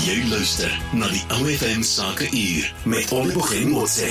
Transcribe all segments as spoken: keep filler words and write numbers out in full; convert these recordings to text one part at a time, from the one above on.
Jy luister na die O F M Sake Uur met Oliver Motse.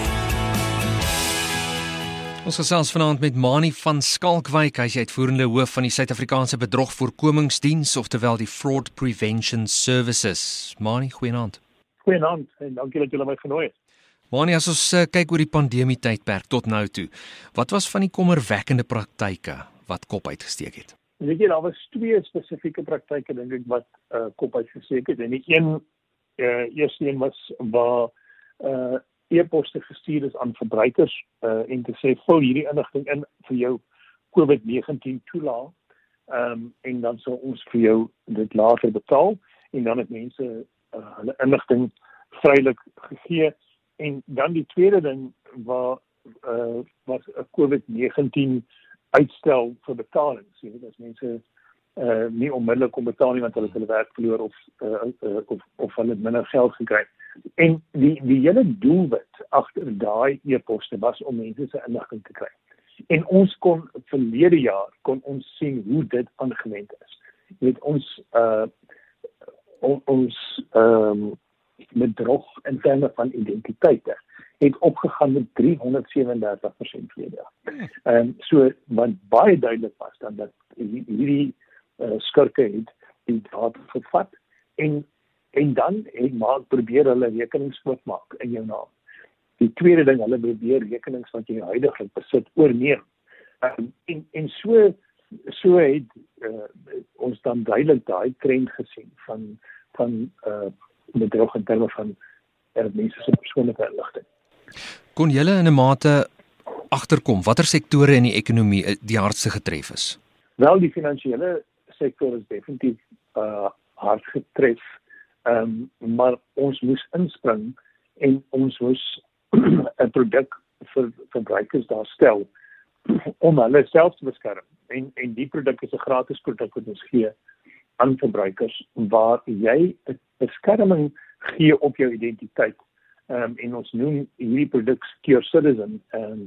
Ons gesels vanaand met Mani van Skalkwyk, hy is die uitvoerende hoof van die Suid-Afrikaanse Bedrogvoorkomingsdiens, oftewel die Fraud Prevention Services. Mani, goeienaand. Goeienaand en dankie dat julle my genooi het. Mani, as ons uh, kyk oor die pandemie tydperk tot nou toe, wat was van die kommerwekkende praktyke wat kop uitgesteek het? Weet jy, daar was twee spesifieke praktyke dink ek wat uh, kop uitgesteek het. En die een, uh, eerste een was waar uh, e-poste gestuur is aan verbruikers uh, en te sê, vul hierdie inligting in vir jou COVID negentien toelaag, um, en dan sal ons vir jou dit later betaal, en dan het mense uh, hulle inligting vrylik gegee. En dan die tweede ding waar uh, was 'n COVID negentien uitstel vir betalings. Jy weet, as mense uh, nie onmiddellik kon betaal nie want hulle het hulle werk verloor of, uh, uh, of, of hulle het minder geld gekry. En die, die hele doelwit agter daai e-poste was om mense se inligting te kry. En ons kon verlede jaar kon ons sien hoe dit aangewend is. Jy weet, ons uh, on, ons um, bedrog in terme van identiteite het opgegaan met driehonderdsewendertig persent verlede jaar. Um, so, wat baie duidelik was dan dat hierdie uh, skurke het die data gevat en en dan het maar probeer hulle rekenings oopmaak in jou naam. Die tweede ding, hulle probeer rekenings wat jy huidiglik besit oorneem. Um, en en so so het uh, ons dan duidelik daai trend gesien van van uh, bedrog in terme van uh, mense se persoonlike inligting. Kon julle in 'n mate agterkom watter sektore in die ekonomie die hardste getref is? Wel, die finansiële sektor is definitief uh, hard getref, um, maar ons moes inspring en ons moes 'n produk vir verbruikers daar stel om hulle self te beskerm. En, en die produk is 'n gratis produk wat ons gee aan verbruikers, waar jy 'n beskerming gee op jou identiteit. Um, en ons noem hierdie produk Secure Citizen, um,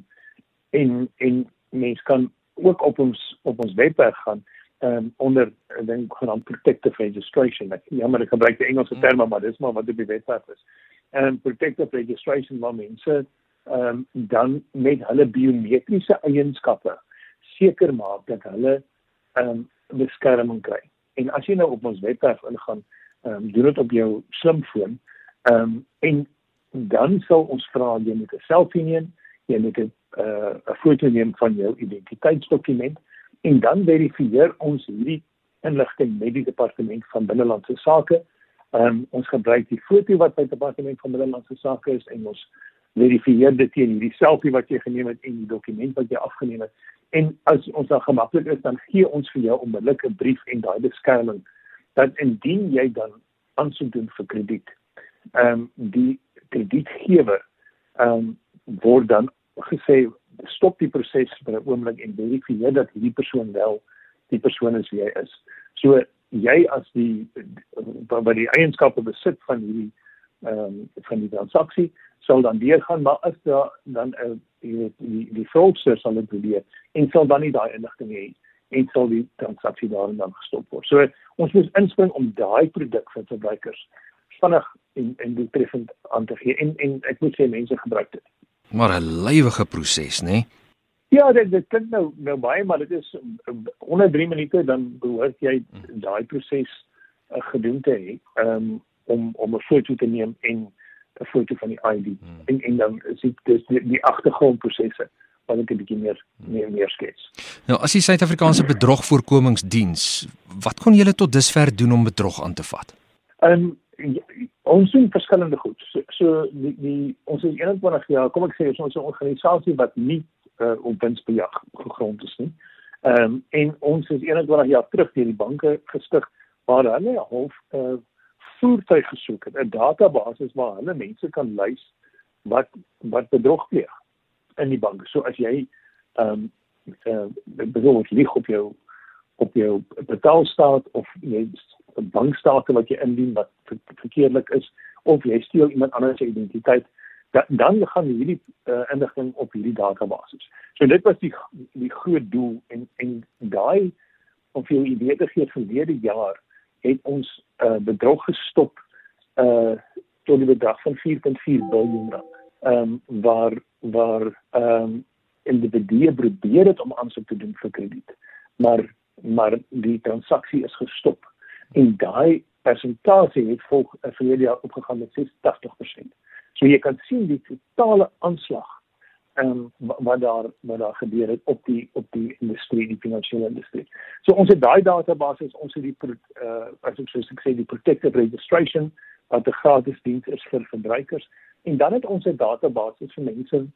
en, en mens kan ook op ons, op ons webwerf gaan, um, onder, ek dink, genaamd Protective Registration. Ek, ja, maar ek gebruik die Engelse terme, maar dis maar wat op die webwerf is. Um, Protective Registration, waar mense um, dan met hulle biometriese eienskappe seker maak dat hulle um, beskerming kry. En as jy nou op ons webwerf ingaan, um, doen dit op jou slimfoon, um, en dan sal ons vra, jy moet 'n selfie neem, jy moet 'n uh, 'n foto neem van jou identiteitsdokument, en dan verifieer ons hierdie inligting met die Departement van Binnelandse Sake. Um, ons gebruik die foto wat by die Departement van Binnelandse Sake is, en ons verifieer dit teen hierdie selfie wat jy geneem het en die dokument wat jy afgeneem het. En as ons dan gemaklik is, dan gee ons vir jou onmiddellik 'n brief en daai beskerming, dat indien jy dan aansoek doen vir krediet, um, die kredietgewer um, word dan gesê, stop die proses vir 'n oomblik en verifieer dat hierdie persoon wel die persoon is wie hy is. So jy as die by die eienskappe besit van hierdie um, van die transaksie sal dan deurgaan, maar as daar dan uh, die die, die fraudster sal dit probeer en sal dan nie daai inligting hê en sal die transaksie daarin dan gestop word. So ons moet inspring om daai produk vir verbruikers vinnig en, en doeltreffend aan te gee. En, en ek moet sê, mense gebruik dit. Maar 'n lywige proses, né? Nee? Ja, dit, dit klink nou, nou baie, maar dit is onder drie minute, dan behoort jy daai proses uh, gedoen te hê, um, om, om 'n foto te neem en 'n foto van die I D. Hmm. En, en dan is dit dus die, die agtergrondprosesse wat ek 'n bietjie meer, meer, meer skets. Nou, as die Suid-Afrikaanse Bedrogvoorkomingsdiens, wat kon julle tot dusver doen om bedrog aan te vat? Um, Ja, ons doen verskillende goed. So, so die, die, ons is eenentwintig jaar, kom ek sê, ons is 'n organisasie wat nie uh, op winsbejag gegrond is nie. Um, en ons is eenentwintig jaar terug deur die banke gestig, waar hulle 'n half uh, voertuig gesoek het, 'n database waar hulle mense kan lys wat wat bedrog pleeg in die banke. So as jy um, uh, byvoorbeeld lieg op jou op jou betaalstaat, of jy bankstate wat jy indien wat verkeerlik is, of jy steel iemand anders se identiteit, da, dan gaan hierdie uh, inligting op hierdie databasis. So dit was die die groot doel, en en daai, om vir jou idee te gee, verlede jaar het ons uh, bedrog gestop uh tot die bedrag van vier komma vier biljoen rand. Ehm um, waar waar ehm um, individue probeer het om aansoek te doen vir krediet, maar maar die transaksie is gestop. En daai persentasie het volg uh, verlede jaar opgegaan met sesentagtig persent. So jy kan sien die totale aanslag um, wat daar wat daar gebeur het op die op die industrie, die finansiële industrie. So ons het daai database, ons het die uh, as ek soos ek sê die protected registration wat 'n gratis diens is vir verbruikers, en dan het ons 'n database vir mense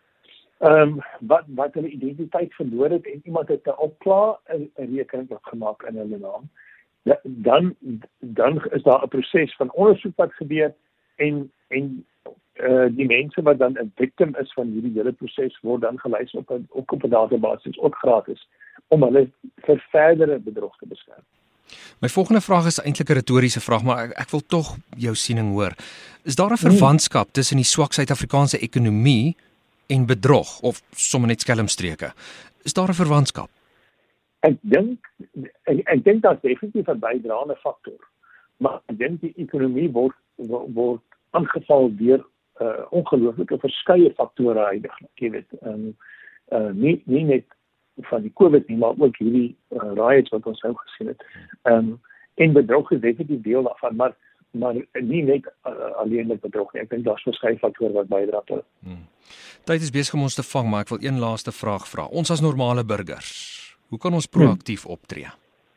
Um, wat wat hulle identiteit verloor het en iemand het al klaar 'n rekening gemaak in hulle naam. Ja, dan dan is daar 'n proses van ondersoek wat gebeur en en uh, die mense wat dan 'n victim is van hierdie hele proses word dan gelys op 'n ook op 'n database, ook gratis, om hulle vir verdere bedrog te beskerm. My volgende vraag is eintlik 'n retoriese vraag, maar ek, ek wil tog jou siening hoor. Is daar 'n verwantskap tussen die swak Suid-Afrikaanse ekonomie en bedrog, of sommer net skelmstreke? Is daar 'n verwantskap? Ek dink ek, ek dink dat definitief 'n bydraende faktor, maar ek dink die ekonomie word word aangeval deur uh, ongelooflike verskeie faktore huidiglik, jy weet, um, uh, nie nie net van die COVID nie, maar ook hierdie uh, riots wat ons nou gesien het. Um, en bedrog is definitief deel daarvan, maar maar nie net uh, alleenlik bedrog nie. Ek dink daar's verskeie faktore wat bydra tot. Hmm. Tyd is besig om ons te vang, maar ek wil een laaste vraag vra. Ons as normale burgers, hoe kan ons proaktief hmm. optree?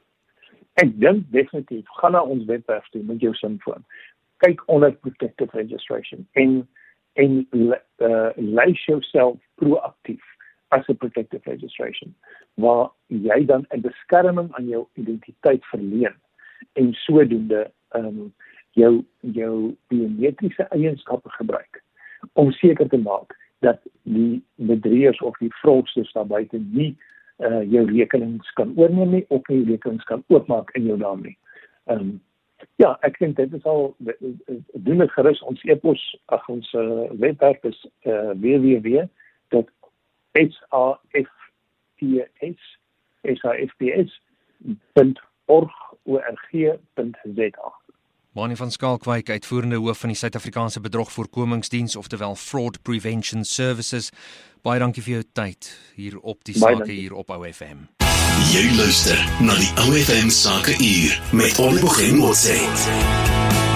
Ek dink definitief, gaan na ons webwerf toe met jou selfoon. Kyk onder protected registration en en uh, lys jouself proaktief as 'n protected registration, waar jy dan 'n beskerming aan jou identiteit verleen en sodoende um, jou jou biometriese eienskappe gebruik om seker te maak dat die bedrieërs of die fraudsters daar buite nie uh, jou rekenings kan oorneem nie of nie rekenings kan oopmaak in jou naam nie. Um, ja, ek dink dit is al doen dit gerus ons e-pos, ag ons uh, webwerf is uh, w w w dot s a f p s punt org punt z a. Manie van Skalkwyk, uitvoerende hoof van die Suid-Afrikaanse Bedrogvoorkomingsdiens, oftewel Fraud Prevention Services. Baie dankie vir jou tyd hier op die sake hier op O F M. Jy luister na die O F M Sake Uur met Oliver Motse.